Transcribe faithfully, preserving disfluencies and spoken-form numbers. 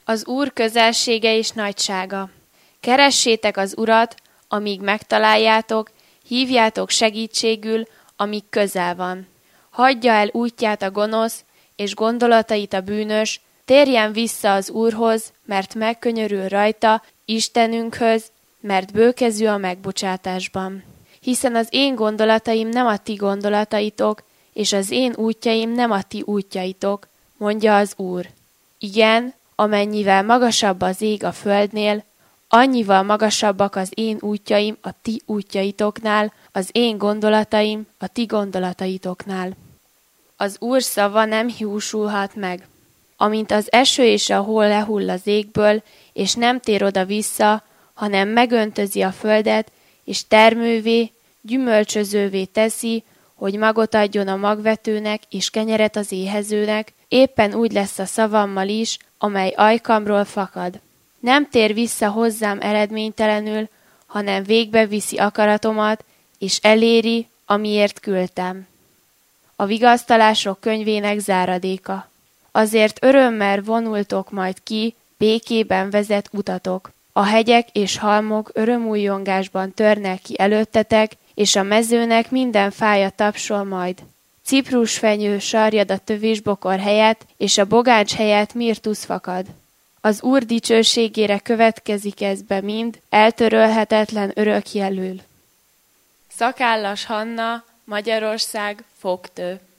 Az Úr közelsége és nagysága. Keressétek az Urat, amíg megtaláljátok, hívjátok segítségül, amíg közel van. Hagyja el útját a gonosz, és gondolatait a bűnös, térjen vissza az Úrhoz, mert megkönyörül rajta, Istenünkhöz, mert bőkezű a megbocsátásban. Hiszen az én gondolataim nem a ti gondolataitok, és az én útjaim nem a ti útjaitok, mondja az Úr. Igen, amennyivel magasabb az ég a földnél, annyival magasabbak az én útjaim a ti útjaitoknál, az én gondolataim a ti gondolataitoknál. Az Úr szava nem hiúsulhat meg. Amint az eső és a hó lehull az égből, és nem tér oda-vissza, hanem megöntözi a földet, és termővé, gyümölcsözővé teszi, hogy magot adjon a magvetőnek, és kenyeret az éhezőnek, éppen úgy lesz a szavammal is, amely ajkamról fakad. Nem tér vissza hozzám eredménytelenül, hanem végbe viszi akaratomat, és eléri, amiért küldtem. A vigasztalások könyvének záradéka. Azért örömmel vonultok majd ki, békében vezet utatok. A hegyek és halmok örömújjongásban törnek ki előttetek, és a mezőnek minden fája tapsol majd. Ciprusfenyő sarjad a tövisbokor helyett, és a bogáncs helyett mirtusz fakad. Az Úr dicsőségére következik ez be mind, eltörölhetetlen örökjelül. Szakállas Hanna, Magyarország, fogtő.